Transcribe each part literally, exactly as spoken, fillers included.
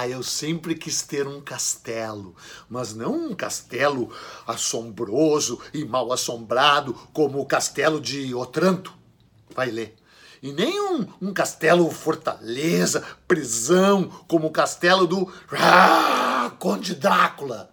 Ah, eu sempre quis ter um castelo, mas não um castelo assombroso e mal assombrado como o castelo de Otranto. Vai ler. E nem um, um castelo fortaleza, prisão, como o castelo do ah, Conde Drácula.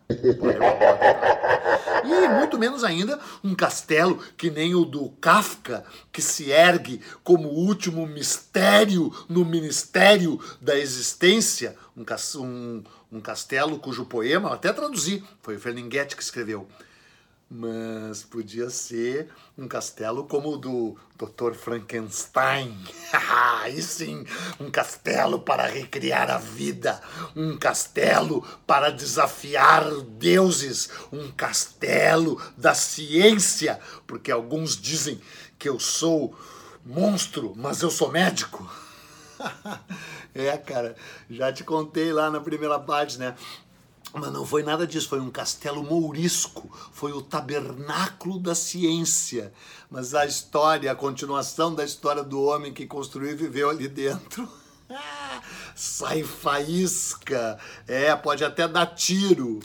E muito menos ainda um castelo que nem o do Kafka, que se ergue como o último mistério no ministério da existência. Um, um, um castelo cujo poema eu até traduzi, foi o Ferlinghetti que escreveu. Mas podia ser um castelo como o do doutor Frankenstein. Aí sim, um castelo para recriar a vida, um castelo para desafiar deuses, um castelo da ciência, porque alguns dizem que eu sou monstro, mas eu sou médico. É, cara, já te contei lá na primeira parte, né? Mas não foi nada disso, foi um castelo mourisco, foi o tabernáculo da ciência. Mas a história, a continuação da história do homem que construiu e viveu ali dentro, sai faísca, é, pode até dar tiro.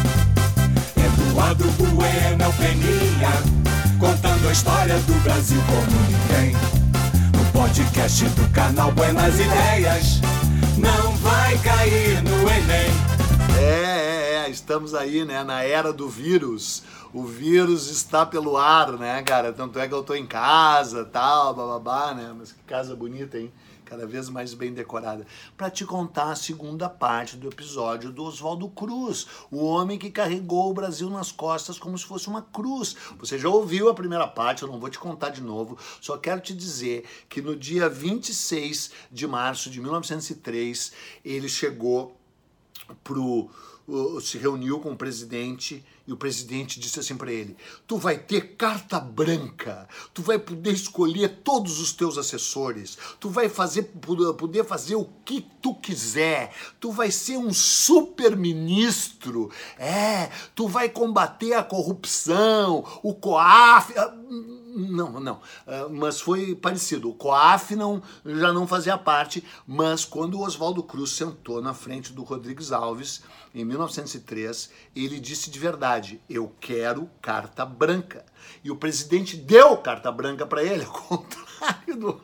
Eduardo Bueno é o Peninha, contando a história do Brasil como ninguém. No podcast do canal Buenas Ideias, não vai cair no Enem. É, é, é, estamos aí, né, na era do vírus. O vírus está pelo ar, né, cara? Tanto é que eu tô em casa, tal, bababá, né? Mas que casa bonita, hein? Cada vez mais bem decorada. Para te contar a segunda parte do episódio do Oswaldo Cruz, o homem que carregou o Brasil nas costas como se fosse uma cruz. Você já ouviu a primeira parte, eu não vou te contar de novo, só quero te dizer que no dia vinte e seis de março de mil novecentos e três, ele chegou pro, uh, se reuniu com o presidente e o presidente disse assim para ele: tu vai ter carta branca, tu vai poder escolher todos os teus assessores, tu vai fazer, poder fazer o que tu quiser, tu vai ser um super ministro, é, tu vai combater a corrupção, o COAF... Não, não, mas foi parecido. O COAF não, já não fazia parte, mas quando o Oswaldo Cruz sentou na frente do Rodrigues Alves, em mil novecentos e três, ele disse de verdade: eu quero carta branca. E o presidente deu carta branca para ele, ao contrário do...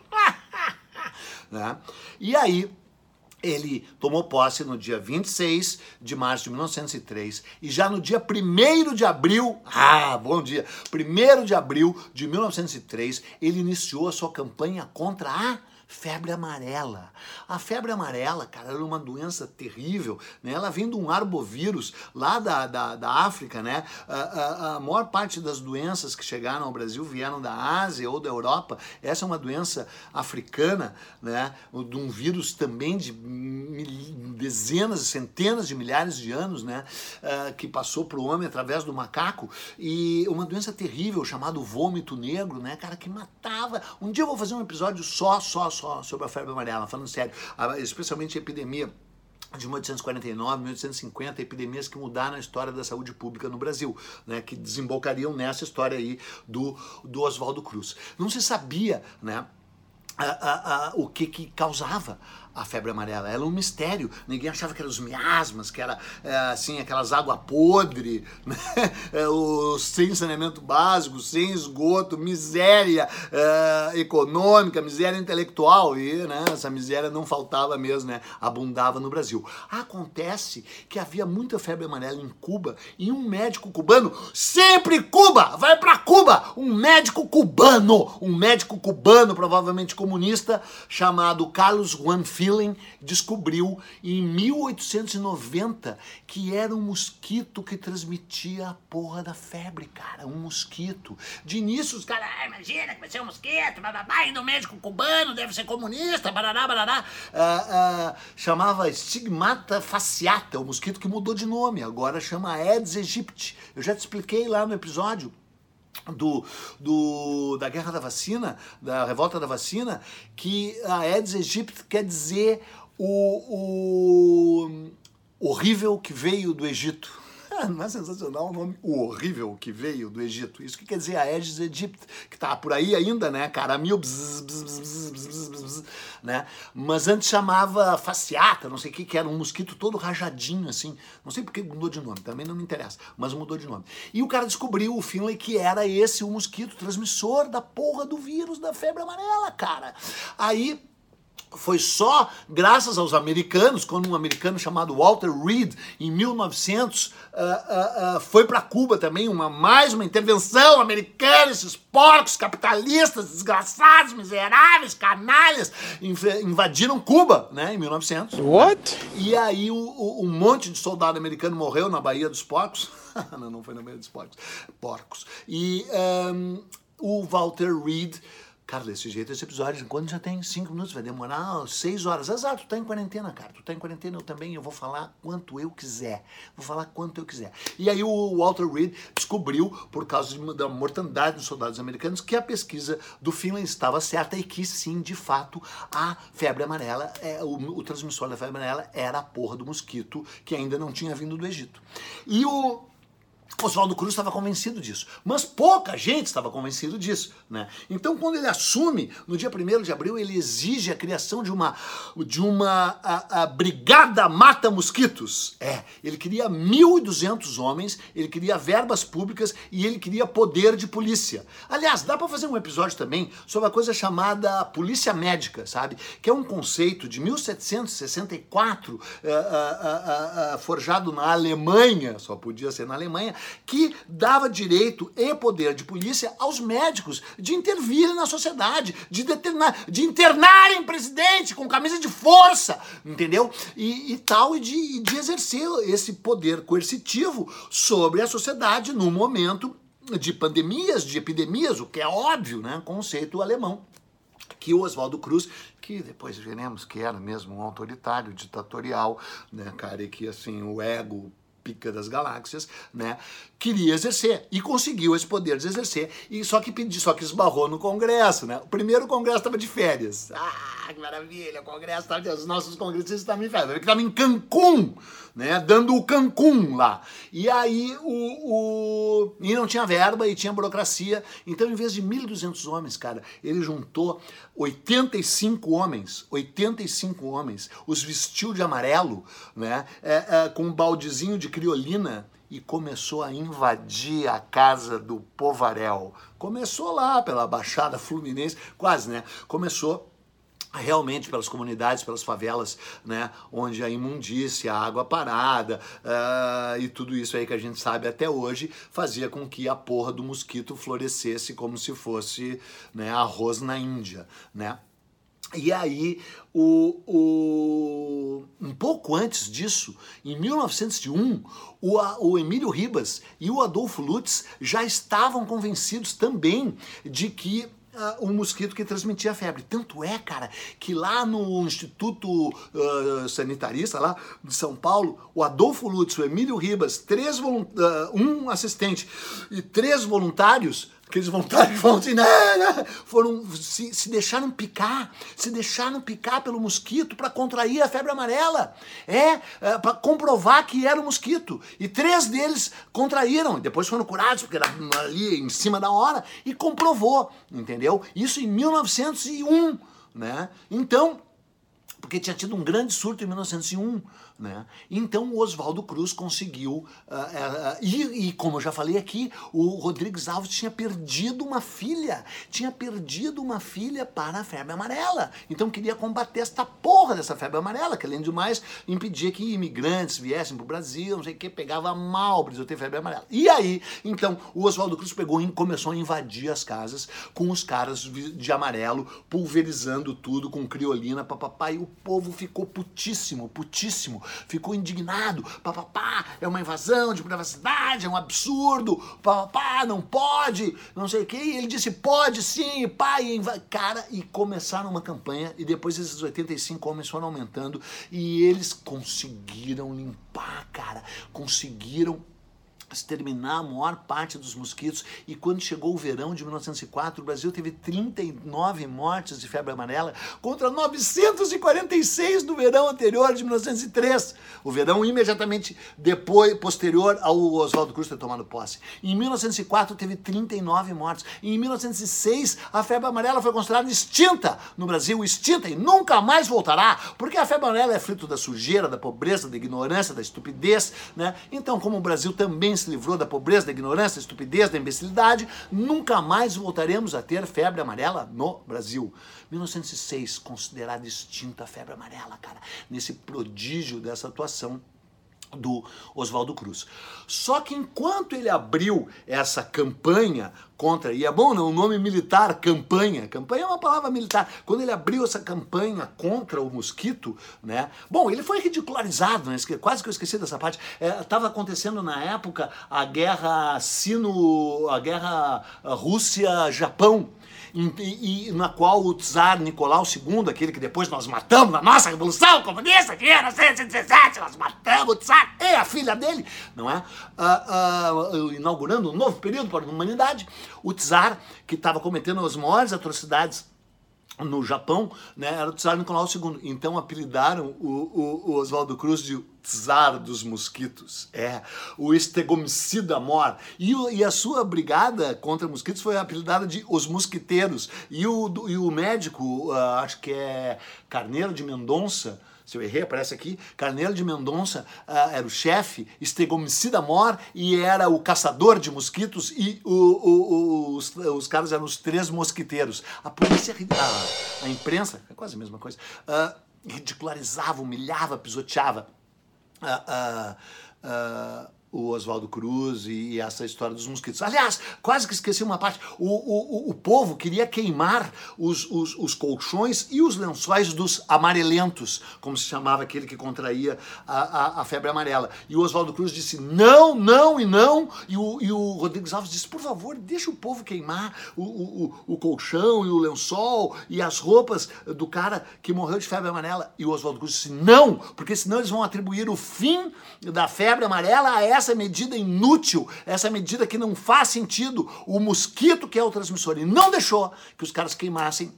né? E aí, ele tomou posse no dia vinte e seis de março de mil novecentos e três e já no dia primeiro de abril, ah, bom dia, primeiro de abril de mil novecentos e três, ele iniciou a sua campanha contra a febre amarela. A febre amarela, cara, era uma doença terrível, né? Ela vem de um arbovírus lá da, da, da África, né? A, a, a maior parte das doenças que chegaram ao Brasil vieram da Ásia ou da Europa. Essa é uma doença africana, né? De um vírus também de dezenas, centenas de milhares de anos, né? Uh, que passou para o homem através do macaco, e uma doença terrível chamada vômito negro, né, cara, que matava. Um dia eu vou fazer um episódio só, só, só sobre a febre amarela, falando sério, especialmente a epidemia de mil oitocentos e quarenta e nove, mil oitocentos e cinquenta, epidemias que mudaram a história da saúde pública no Brasil, né, que desembocariam nessa história aí do, do Oswaldo Cruz. Não se sabia, né, a, a, a, o que que causava a febre amarela. Era um mistério. Ninguém achava que eram os miasmas, que era é, assim, aquelas águas podres, né? É, o, sem saneamento básico, sem esgoto, miséria é, econômica, miséria intelectual. E, né, essa miséria não faltava mesmo, né? Abundava no Brasil. Acontece que havia muita febre amarela em Cuba e um médico cubano, sempre Cuba, vai pra Cuba, um médico cubano, um médico cubano, provavelmente comunista, chamado Carlos Juan Feeling, descobriu em mil oitocentos e noventa que era um mosquito que transmitia a porra da febre, cara, um mosquito. De início os caras, ah, imagina que vai ser um mosquito, bababá, indo médico cubano, deve ser comunista, barará, barará. Ah, ah, chamava Stigmata fasciata, o mosquito que mudou de nome, agora chama Aedes aegypti. Eu já te expliquei lá no episódio Do, do, da guerra da vacina, da revolta da vacina, que a Aedes aegypti quer dizer o, o horrível que veio do Egito. é, não é sensacional o nome horrível que veio do Egito? Isso que quer dizer Aedes aegypti, que tá por aí ainda, né, cara, mil bzz, bzz, bzz, bzz, bzz, né, mas antes chamava fasciata, não sei o que, que era um mosquito todo rajadinho, assim, não sei porque mudou de nome, também não me interessa, mas mudou de nome. E o cara descobriu, o Finlay, que era esse o mosquito transmissor da porra do vírus da febre amarela, cara. Aí foi só graças aos americanos, quando um americano chamado Walter Reed, em mil e novecentos, uh, uh, uh, foi para Cuba também, uma, mais uma intervenção americana, esses porcos capitalistas, desgraçados, miseráveis, canalhas, invadiram Cuba, né, em mil e novecentos. What? E aí o, o, um monte de soldado americano morreu na Baía dos Porcos. não, não foi na Baía dos Porcos. Porcos. E um, o Walter Reed... Cara, desse jeito, esse episódio, quando já tem cinco minutos, vai demorar seis horas. Exato, tu tá em quarentena, cara. Tu tá em quarentena, eu também, eu vou falar quanto eu quiser. Vou falar quanto eu quiser. E aí o Walter Reed descobriu, por causa de, da mortandade dos soldados americanos, que a pesquisa do Finlay estava certa e que sim, de fato, a febre amarela, é, o, o transmissor da febre amarela era a porra do mosquito que ainda não tinha vindo do Egito. E o Oswaldo Cruz estava convencido disso, mas pouca gente estava convencido disso, né? Então, quando ele assume, no dia primeiro de abril, ele exige a criação de uma, de uma a, a brigada mata-mosquitos. É, ele queria mil e duzentos homens, ele queria verbas públicas e ele queria poder de polícia. Aliás, dá para fazer um episódio também sobre a coisa chamada polícia médica, sabe? Que é um conceito de mil setecentos e sessenta e quatro, uh, uh, uh, uh, forjado na Alemanha, só podia ser na Alemanha, que dava direito e poder de polícia aos médicos de intervir na sociedade, de, determinar, de internarem presidente com camisa de força, entendeu? E, e tal, e de, de exercer esse poder coercitivo sobre a sociedade no momento de pandemias, de epidemias, o que é óbvio, né? Conceito alemão. Que o Oswaldo Cruz, que depois veremos que era mesmo um autoritário, ditatorial, né, cara, e que assim, o ego pica das galáxias, né, queria exercer e conseguiu esse poder de exercer, e só que pedi, só que esbarrou no Congresso, né? O primeiro Congresso estava de férias. Ah, que maravilha, o Congresso estava, os nossos congressistas estavam em férias, que estavam em Cancún, né, dando o Cancún lá. E aí o, o e não tinha verba e tinha burocracia, então em vez de mil e duzentos homens, cara, ele juntou oitenta e cinco homens, oitenta e cinco homens, os vestiu de amarelo, né, é, é, com um baldezinho de criolina, e começou a invadir a casa do Povarel. Começou lá pela Baixada Fluminense, quase, né? Começou realmente pelas comunidades, pelas favelas, né? Onde a imundícia, a água parada uh, e tudo isso aí que a gente sabe até hoje fazia com que a porra do mosquito florescesse como se fosse, né, arroz na Índia, né? E aí, o, o, um pouco antes disso, em mil novecentos e um, o, o Emílio Ribas e o Adolfo Lutz já estavam convencidos também de que uh, um mosquito que transmitia febre. Tanto é, cara, que lá no Instituto uh, Sanitarista, lá de São Paulo, o Adolfo Lutz, o Emílio Ribas, três uh, um assistente e três voluntários, aqueles voluntários vão assim, né, né, foram, se, se deixaram picar, se deixaram picar pelo mosquito para contrair a febre amarela. É, é para comprovar que era o mosquito. E três deles contraíram, e depois foram curados, porque era ali em cima da hora, e comprovou, entendeu? Isso em mil novecentos e um, né? Então, porque tinha tido um grande surto em mil novecentos e um, né? Então o Oswaldo Cruz conseguiu, uh, uh, e, e como eu já falei aqui, o Rodrigues Alves tinha perdido uma filha, tinha perdido uma filha para a febre amarela, então queria combater esta porra dessa febre amarela, que além de mais impedia que imigrantes viessem para o Brasil, não sei o que, pegava mal o Brasil ter febre amarela. E aí, então, o Oswaldo Cruz pegou e começou a invadir as casas com os caras de amarelo, pulverizando tudo com criolina, papapá, e o povo ficou putíssimo, putíssimo, ficou indignado, papapá, é uma invasão de privacidade, é um absurdo, papapá, não pode, não sei o que, e ele disse, pode sim, pai, cara, e começaram uma campanha, e depois esses oitenta e cinco homens foram aumentando, e eles conseguiram limpar, cara, conseguiram exterminar a maior parte dos mosquitos, e quando chegou o verão de mil novecentos e quatro, o Brasil teve trinta e nove mortes de febre amarela contra novecentos e quarenta e seis no verão anterior de mil novecentos e três, o verão imediatamente depois, posterior ao Oswaldo Cruz ter tomado posse. Em mil novecentos e quatro teve trinta e nove mortes, e em mil novecentos e seis a febre amarela foi considerada extinta no Brasil, extinta, e nunca mais voltará, porque a febre amarela é fruto da sujeira, da pobreza, da ignorância, da estupidez, né? Então, como o Brasil também se livrou da pobreza, da ignorância, da estupidez, da imbecilidade, nunca mais voltaremos a ter febre amarela no Brasil. mil novecentos e seis, considerada extinta a febre amarela, cara, nesse prodígio dessa atuação do Oswaldo Cruz. Só que enquanto ele abriu essa campanha contra, e é bom, né, o nome militar, campanha, campanha é uma palavra militar, quando ele abriu essa campanha contra o mosquito, né, bom, ele foi ridicularizado, né, quase que eu esqueci dessa parte, estava é, acontecendo na época a guerra sino, a guerra Rússia-Japão, E, e na qual o czar Nicolau segundo, aquele que depois nós matamos na nossa Revolução Comunista de mil novecentos e dezessete, nós matamos o czar e a filha dele, não é? Ah, ah, inaugurando um novo período para a humanidade, o czar, que estava cometendo as maiores atrocidades no Japão, né, era o czar Nicolau segundo. Então apelidaram o, o, o Oswaldo Cruz de czar dos mosquitos, é, o estegomicida mor. E, o, e a sua brigada contra mosquitos foi apelidada de os mosquiteiros. E o, do, e o médico, uh, acho que é Carneiro de Mendonça, se eu errei, aparece aqui, Carneiro de Mendonça uh, era o chefe, estegomicida mor, e era o caçador de mosquitos, e o, o, o, os, os caras eram os três mosquiteiros. A polícia, a, a imprensa, é quase a mesma coisa, uh, ridicularizava, humilhava, pisoteava uh, uh, uh, o Oswaldo Cruz e, e essa história dos mosquitos. Aliás, quase que esqueci uma parte, o, o, o povo queria queimar os, os, os colchões e os lençóis dos amarelentos, como se chamava aquele que contraía a, a, a febre amarela. E o Oswaldo Cruz disse não, não e não, e o, e o Rodrigues Alves disse, por favor, deixa o povo queimar o, o, o colchão e o lençol e as roupas do cara que morreu de febre amarela. E o Oswaldo Cruz disse não, porque senão eles vão atribuir o fim da febre amarela a essa essa medida inútil, essa medida que não faz sentido, o mosquito que é o transmissor, e não deixou que os caras queimassem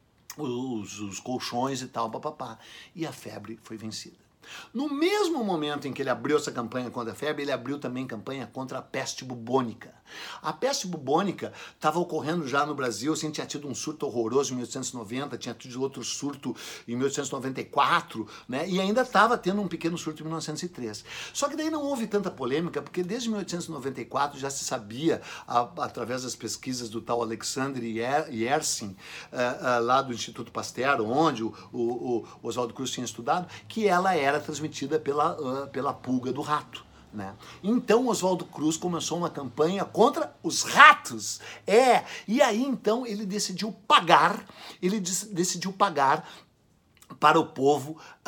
os, os colchões e tal, papapá. E a febre foi vencida. No mesmo momento em que ele abriu essa campanha contra a febre, ele abriu também campanha contra a peste bubônica. A peste bubônica estava ocorrendo já no Brasil, assim, tinha tido um surto horroroso em mil oitocentos e noventa, tinha tido outro surto em mil oitocentos e noventa e quatro, né? E ainda estava tendo um pequeno surto em mil novecentos e três. Só que daí não houve tanta polêmica, porque desde mil oitocentos e noventa e quatro já se sabia, a, através das pesquisas do tal Alexander Yersin, uh, uh, lá do Instituto Pasteur, onde o, o, o Oswaldo Cruz tinha estudado, que ela era transmitida pela, uh, pela pulga do rato. Né? Então Oswaldo Cruz começou uma campanha contra os ratos. É, e aí então ele decidiu pagar, ele decidiu pagar para o povo uh,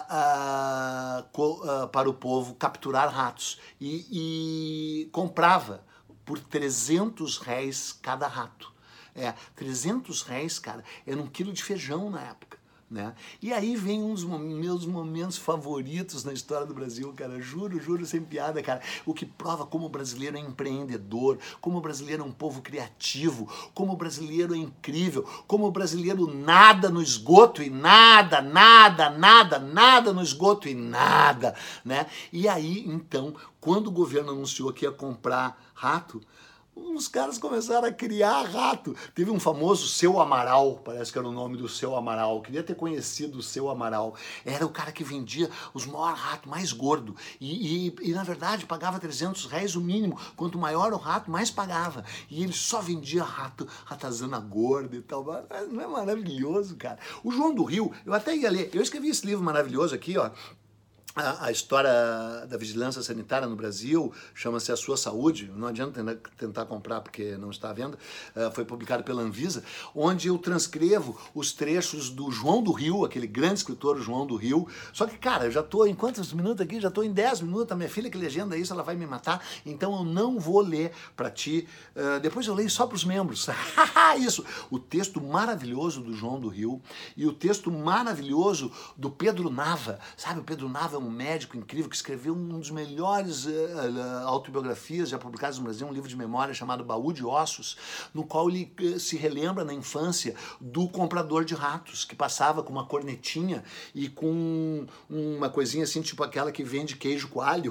uh, uh, uh, para o povo capturar ratos e, e comprava por trezentos réis cada rato. É, trezentos réis, cara, era um quilo de feijão na época. Né? E aí vem um dos meus momentos favoritos na história do Brasil, cara, juro, juro, sem piada, cara, o que prova como o brasileiro é empreendedor, como o brasileiro é um povo criativo, como o brasileiro é incrível, como o brasileiro nada no esgoto e nada, nada, nada, nada no esgoto e nada, né? E aí, então, quando o governo anunciou que ia comprar rato, os caras começaram a criar rato. Teve um famoso Seu Amaral, parece que era o nome do Seu Amaral. Eu queria ter conhecido o Seu Amaral. Era o cara que vendia os maiores ratos, mais gordo. E, e, e, na verdade, pagava trezentos réis o mínimo. Quanto maior o rato, mais pagava. E ele só vendia rato, ratazana gorda e tal. Não é maravilhoso, cara? O João do Rio, eu até ia ler. Eu escrevi esse livro maravilhoso aqui, ó. A, a história da vigilância sanitária no Brasil, chama-se A Sua Saúde, não adianta tentar, tentar comprar porque não está à venda, uh, foi publicado pela Anvisa, onde eu transcrevo os trechos do João do Rio, aquele grande escritor João do Rio, só que, cara, eu já estou em quantos minutos aqui? Já estou em dez minutos, a minha filha que legenda isso, ela vai me matar, então eu não vou ler para ti, uh, depois eu leio só para os membros, isso, o texto maravilhoso do João do Rio e o texto maravilhoso do Pedro Nava, sabe, o Pedro Nava é um um médico incrível que escreveu um dos melhores uh, uh, autobiografias já publicadas no Brasil, um livro de memória chamado Baú de Ossos, no qual ele uh, se relembra na infância do comprador de ratos, que passava com uma cornetinha e com uma coisinha assim, tipo aquela que vende queijo coalho,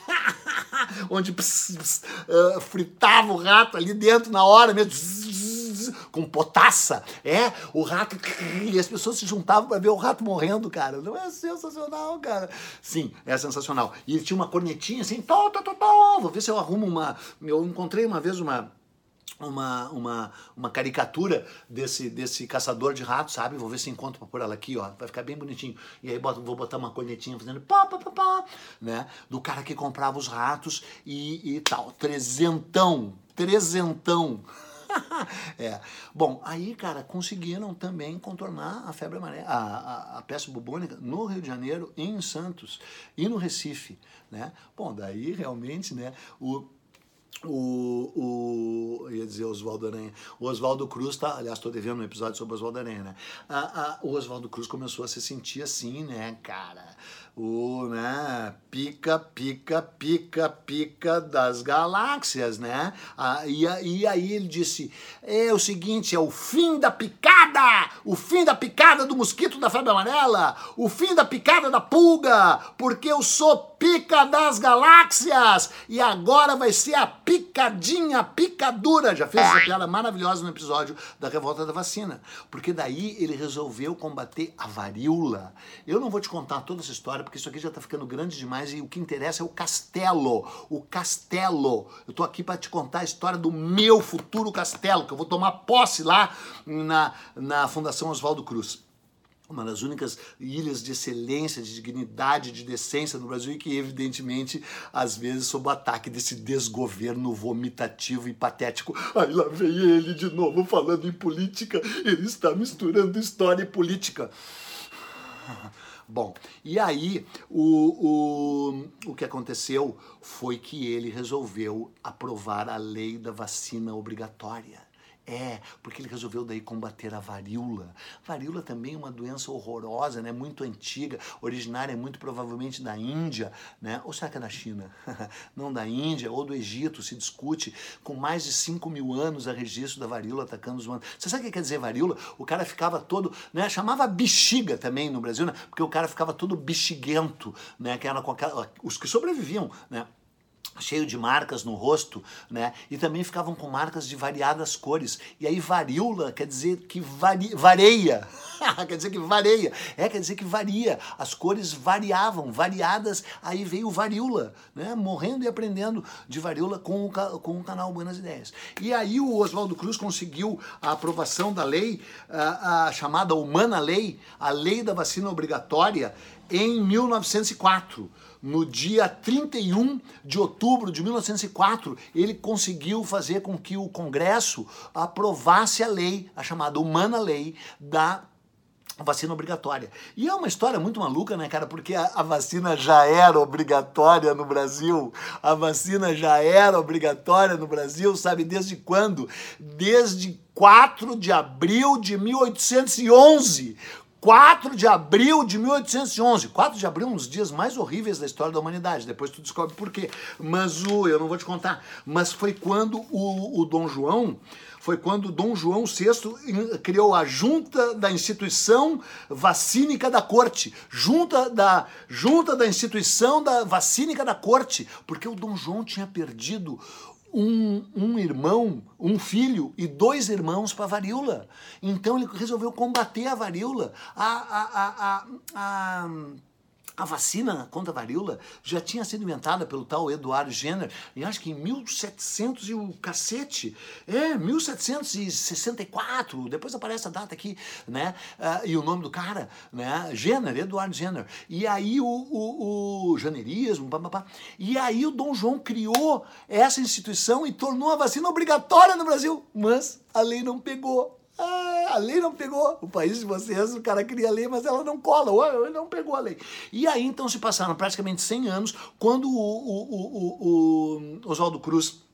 onde pss, pss, uh, fritava o rato ali dentro na hora mesmo, pss, com potaça, é, o rato, e as pessoas se juntavam para ver o rato morrendo, cara. Não é sensacional, cara? Sim, é sensacional. E ele tinha uma cornetinha assim, tó, tó, tó, tó. Vou ver se eu arrumo uma, eu encontrei uma vez uma Uma, uma, uma caricatura desse, desse caçador de ratos, sabe? Vou ver se encontro pra pôr ela aqui, ó. Vai ficar bem bonitinho. E aí boto, vou botar uma cornetinha fazendo pá, pá, pá, pá, né? Do cara que comprava os ratos e, e tal. Trezentão. Trezentão. É. Bom, aí, cara, conseguiram também contornar a febre amarela, a, a, a peste bubônica no Rio de Janeiro, em Santos e no Recife, né? Bom, daí realmente, né, o O, o, eu ia dizer Oswaldo Aranha, o Oswaldo Cruz, tá, aliás, estou devendo um episódio sobre o Oswaldo Aranha, né? A, a, o Oswaldo Cruz começou a se sentir assim, né, cara? O, né, pica, pica, pica, pica das galáxias, né? Ah, e, e aí ele disse, é o seguinte, é o fim da picada, o fim da picada do mosquito da febre amarela, o fim da picada da pulga, porque eu sou pica das galáxias, e agora vai ser a picadinha, picadura. Já fez essa piada maravilhosa no episódio da revolta da vacina, porque daí ele resolveu combater a varíola. Eu não vou te contar toda essa história, porque isso aqui já tá ficando grande demais e o que interessa é o castelo, o castelo. Eu tô aqui para te contar a história do meu futuro castelo, que eu vou tomar posse lá na, na Fundação Oswaldo Cruz. Uma das únicas ilhas de excelência, de dignidade, de decência no Brasil e que, evidentemente, às vezes, sob o ataque desse desgoverno vomitativo e patético. Aí lá vem ele de novo falando em política, ele está misturando história e política. Bom, e aí o, o, o que aconteceu foi que ele resolveu aprovar a lei da vacina obrigatória. É, porque ele resolveu daí combater a varíola. Varíola também é uma doença horrorosa, né? Muito antiga, originária muito provavelmente da Índia, né? Ou será que é da China? Não, da Índia ou do Egito, se discute. Com mais de cinco mil anos a registro da varíola atacando os humanos. Você sabe o que quer dizer varíola? O cara ficava todo, né? Chamava bexiga também no Brasil, né? Porque o cara ficava todo bexiguento, né? Que era com aquela, os que sobreviviam, né? Cheio de marcas no rosto, né? E também ficavam com marcas de variadas cores. E aí varíola quer dizer que vari... vareia. Quer dizer que vareia. É, quer dizer que varia. As cores variavam, variadas. Aí veio varíola, né? Morrendo e aprendendo de varíola com o, ca... com o canal Buenas Ideias. E aí o Oswaldo Cruz conseguiu a aprovação da lei, a, a chamada Humana Lei, a lei da vacina obrigatória, em mil novecentos e quatro. No dia trinta e um de outubro de mil novecentos e quatro, ele conseguiu fazer com que o Congresso aprovasse a lei, a chamada Humana Lei da vacina obrigatória. E é uma história muito maluca, né, cara? Porque a, a vacina já era obrigatória no Brasil. A vacina já era obrigatória no Brasil, sabe desde quando? Desde quatro de abril de mil oitocentos e onze. quatro de abril de mil oitocentos e onze. quatro de abril, um dos dias mais horríveis da história da humanidade. Depois tu descobre por quê. Mas o, eu não vou te contar. Mas foi quando o, o Dom João, foi quando Dom João sexto criou a Junta da Instituição Vacínica da Corte. Junta da, junta da Instituição da Vacínica da Corte. Porque o Dom João tinha perdido Um, um irmão, um filho e dois irmãos para a varíola. Então ele resolveu combater a varíola. A, a, a, a, a, a vacina contra a varíola já tinha sido inventada pelo tal Eduardo Jenner, e acho que em mil e setecentos e o cacete, é, mil setecentos e sessenta e quatro, depois aparece a data aqui, né, uh, e o nome do cara, né, Jenner, Eduardo Jenner, e aí o, o, o janeirismo, pá, pá, pá. E aí o Dom João criou essa instituição e tornou a vacina obrigatória no Brasil, mas a lei não pegou. Ah, a lei não pegou. O país de vocês, o cara cria a lei, mas ela não cola. Ele não pegou a lei. E aí, então, se passaram praticamente cem anos, quando o, o, o, o Oswaldo Cruz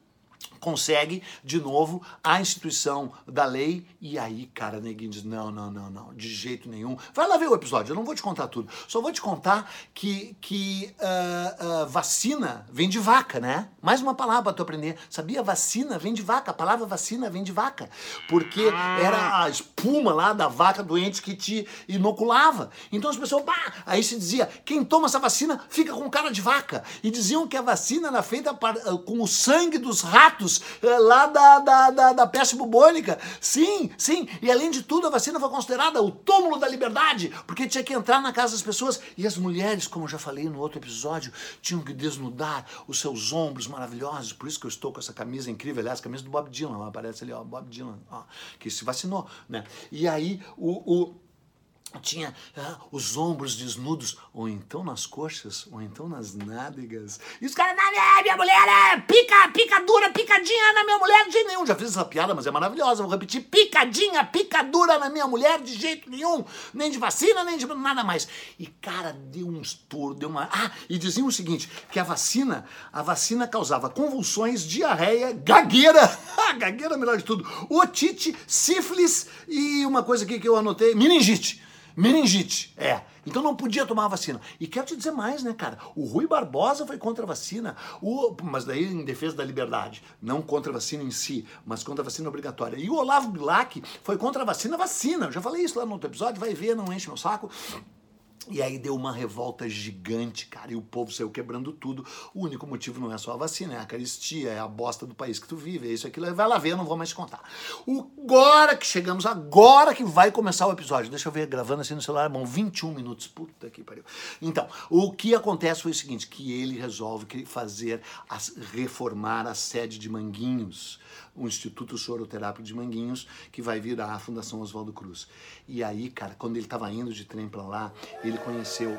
consegue, de novo, a instituição da lei, e aí, cara, neguinho diz, não, não, não, não, de jeito nenhum. Vai lá ver o episódio, eu não vou te contar tudo, só vou te contar que, que uh, uh, vacina vem de vaca, né? Mais uma palavra pra tu aprender, sabia? Vacina vem de vaca, a palavra vacina vem de vaca, porque era a espuma lá da vaca doente que te inoculava. Então as pessoas, pá, aí se dizia, quem toma essa vacina fica com cara de vaca, e diziam que a vacina era feita para, uh, com o sangue dos ratos lá da, da, da, da peste bubônica. Sim, sim. E além de tudo, a vacina foi considerada o túmulo da liberdade, porque tinha que entrar na casa das pessoas. E as mulheres, como eu já falei no outro episódio, tinham que desnudar os seus ombros maravilhosos. Por isso que eu estou com essa camisa incrível. Aliás, a camisa do Bob Dylan. Aparece ali, ó, Bob Dylan, ó, que se vacinou, né? E aí, o... o tinha ah, os ombros desnudos, ou então nas coxas, ou então nas nádegas. E os caras, ah, minha mulher é pica, pica dura, picadinha na minha mulher de jeito nenhum. Já fiz essa piada, mas é maravilhosa, vou repetir, picadinha, picadura na minha mulher de jeito nenhum. Nem de vacina, nem de nada mais. E cara, deu um estouro, deu uma... Ah, e diziam o seguinte, que a vacina, a vacina causava convulsões, diarreia, gagueira, gagueira melhor de tudo, otite, sífilis e uma coisa aqui que eu anotei, meningite. Meningite, é. Então não podia tomar a vacina. E quero te dizer mais, né, cara? O Rui Barbosa foi contra a vacina, o, mas daí em defesa da liberdade. Não contra a vacina em si, mas contra a vacina obrigatória. E o Olavo Bilac foi contra a vacina, vacina. Eu já falei isso lá no outro episódio, vai ver, não enche meu saco. E aí deu uma revolta gigante, cara, e o povo saiu quebrando tudo. O único motivo não é só a vacina, é a caristia, é a bosta do país que tu vive, é isso, aquilo, vai lá ver, eu não vou mais te contar. O, agora que chegamos, agora que vai começar o episódio, deixa eu ver, gravando assim no celular, bom, vinte e um minutos, puta que pariu. Então, o que acontece foi o seguinte, que ele resolve fazer, reformar a sede de Manguinhos, o Instituto Soroterápico de Manguinhos, que vai virar a Fundação Oswaldo Cruz. E aí, cara, quando ele estava indo de trem para lá, ele conheceu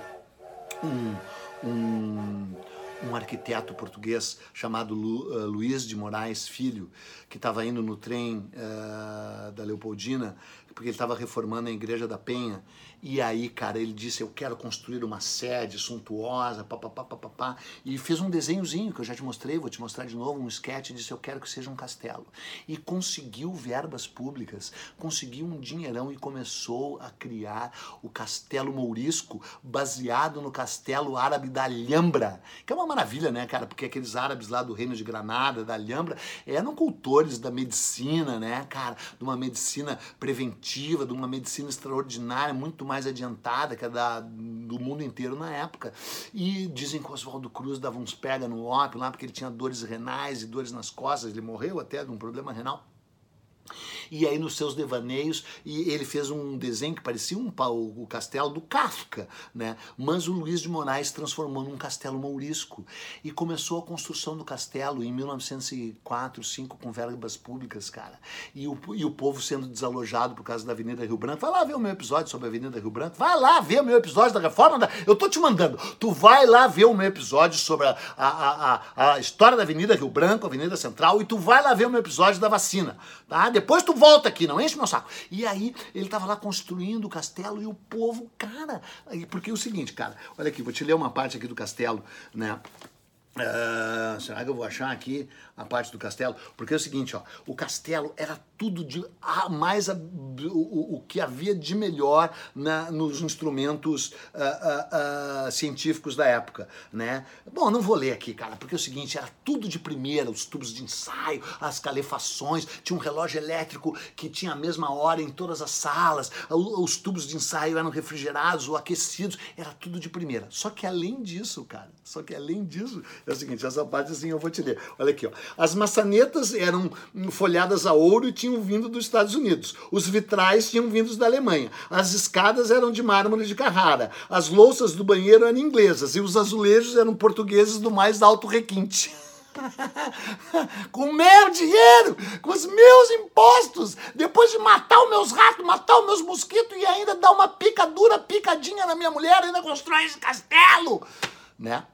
um, um, um arquiteto português chamado Lu, uh, Luiz de Moraes Filho, que estava indo no trem uh, da Leopoldina, porque ele estava reformando a Igreja da Penha. E aí, cara, ele disse, eu quero construir uma sede suntuosa, papapá, papapá, e fez um desenhozinho que eu já te mostrei, vou te mostrar de novo, um sketch, e disse, eu quero que seja um castelo. E conseguiu verbas públicas, conseguiu um dinheirão e começou a criar o Castelo Mourisco, baseado no Castelo Árabe da Alhambra, que é uma maravilha, né, cara, porque aqueles árabes lá do Reino de Granada, da Alhambra, eram cultores da medicina, né, cara, de uma medicina preventiva, de uma medicina extraordinária, muito mais mais adiantada que a da, do mundo inteiro na época. E dizem que o Oswaldo Cruz dava uns pega no ópio lá, porque ele tinha dores renais e dores nas costas, ele morreu até de um problema renal. E aí nos seus devaneios, e ele fez um desenho que parecia um, o castelo do Kafka, né? Mas o Luiz de Moraes transformou num castelo mourisco e começou a construção do castelo em mil novecentos e quatro, mil novecentos e cinco com verbas públicas, cara. E o, e o povo sendo desalojado por causa da Avenida Rio Branco. Vai lá ver o meu episódio sobre a Avenida Rio Branco. Vai lá ver o meu episódio da reforma da... Eu tô te mandando. Tu vai lá ver o meu episódio sobre a, a, a, a história da Avenida Rio Branco, Avenida Central, e tu vai lá ver o meu episódio da vacina, tá? Depois tu volta aqui, não enche meu saco. E aí, ele tava lá construindo o castelo e o povo, cara... Porque é o seguinte, cara, olha aqui, vou te ler uma parte aqui do castelo, né? Uh, será que eu vou achar aqui a parte do castelo? Porque é o seguinte, ó, o castelo era tudo de a, mais a, o, o que havia de melhor na, nos instrumentos uh, uh, uh, científicos da época, né? Bom, não vou ler aqui, cara, porque é o seguinte, era tudo de primeira, os tubos de ensaio, as calefações, tinha um relógio elétrico que tinha a mesma hora em todas as salas, os tubos de ensaio eram refrigerados ou aquecidos, era tudo de primeira. Só que além disso, cara, só que além disso, é o seguinte, essa parte assim eu vou te ler. Olha aqui, ó. As maçanetas eram folhadas a ouro e tinham vindo dos Estados Unidos. Os vitrais tinham vindo da Alemanha. As escadas eram de mármore de Carrara. As louças do banheiro eram inglesas e os azulejos eram portugueses do mais alto requinte. Com meu dinheiro, com os meus impostos, depois de matar os meus ratos, matar os meus mosquitos e ainda dar uma picadura, picadinha na minha mulher, ainda constrói esse castelo, né?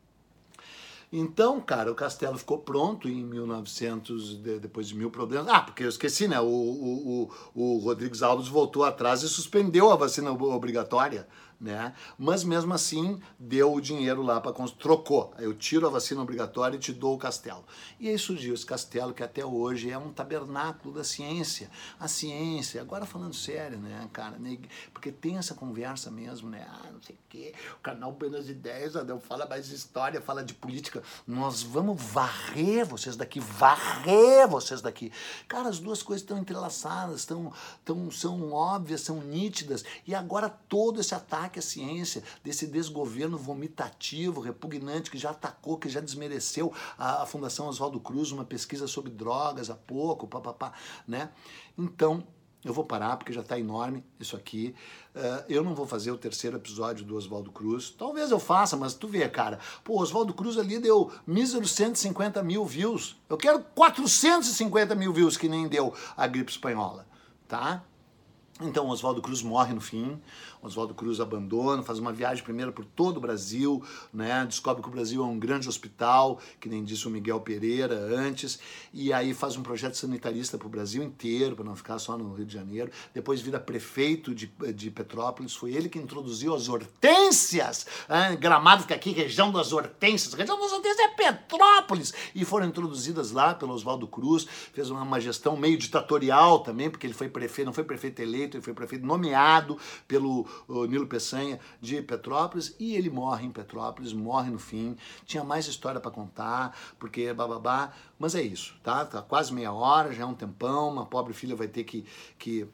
Então, cara, o castelo ficou pronto em mil e novecentos, depois de mil problemas. Ah, porque eu esqueci, né? O, o, o, o Rodrigues Alves voltou atrás e suspendeu a vacina obrigatória, né? Mas mesmo assim deu o dinheiro lá para construir, trocou. Eu tiro a vacina obrigatória e te dou o castelo. E aí surgiu esse castelo que até hoje é um tabernáculo da ciência. A ciência, agora falando sério, né, cara? Porque tem essa conversa mesmo, né? Ah, não sei o quê, o canal Buenas Ideias, Adel, fala mais de história, fala de política. Nós vamos varrer vocês daqui, varrer vocês daqui. Cara, as duas coisas estão entrelaçadas, estão, estão, são óbvias, são nítidas. E agora todo esse ataque que a ciência, desse desgoverno vomitativo, repugnante, que já atacou, que já desmereceu a, a Fundação Oswaldo Cruz, uma pesquisa sobre drogas há pouco, papapá, né? Então, eu vou parar, porque já está enorme isso aqui. Uh, eu não vou fazer o terceiro episódio do Oswaldo Cruz. Talvez eu faça, mas tu vê, cara. Pô, o Oswaldo Cruz ali deu míseros cento e cinquenta mil views. Eu quero quatrocentos e cinquenta mil views, que nem deu a gripe espanhola, tá? Então, o Oswaldo Cruz morre no fim, o Oswaldo Cruz abandona, faz uma viagem primeiro por todo o Brasil, né? Descobre que o Brasil é um grande hospital, que nem disse o Miguel Pereira antes, e aí faz um projeto sanitarista para o Brasil inteiro, para não ficar só no Rio de Janeiro. Depois vira prefeito de, de Petrópolis, foi ele que introduziu as hortênsias, né? Gramado fica aqui, região das hortênsias, região das hortênsias é Petrópolis, e foram introduzidas lá pelo Oswaldo Cruz, fez uma, uma gestão meio ditatorial também, porque ele foi prefeito, não foi prefeito eleito, ele foi prefeito nomeado pelo uh, Nilo Peçanha de Petrópolis, e ele morre em Petrópolis, morre no fim. Tinha mais história para contar, porque bababá, mas é isso, tá? Tá quase meia hora, já é um tempão, uma pobre filha vai ter que, que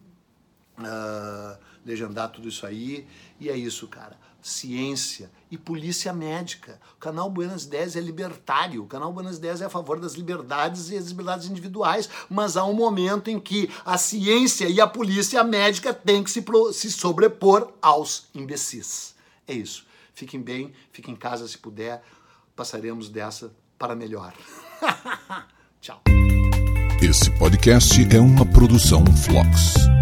uh, legendar tudo isso aí, e é isso, cara. Ciência e polícia médica. O canal Buenas Ideias é libertário, o canal Buenas Ideias é a favor das liberdades e as liberdades individuais, mas há um momento em que a ciência e a polícia médica têm que se, pro, se sobrepor aos imbecis. É isso. Fiquem bem, fiquem em casa se puder, passaremos dessa para melhor. Tchau. Esse podcast é uma produção Flox.